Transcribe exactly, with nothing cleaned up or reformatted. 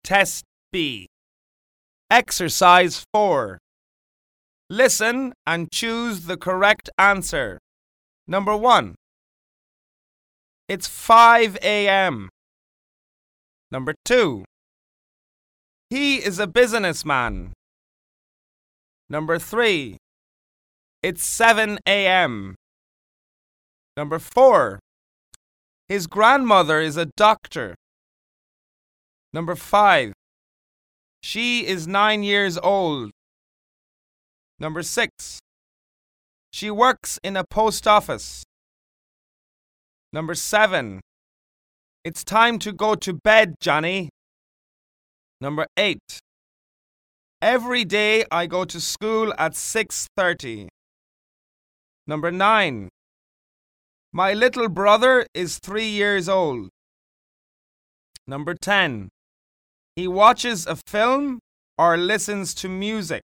Test B. Exercise four. Listen and choose the correct answer. Number one. It's five a.m. Number two. He is a businessman. Number three. It's seven a.m. Number four. His grandmother is a doctor. Number five. She is nine years old. Number six. She works in a post office. Number seven. It's time to go to bed, Johnny. Number eight. Every day I go to school at six thirty. Number nine. My little brother is three years old. Number ten. He watches a film or listens to music.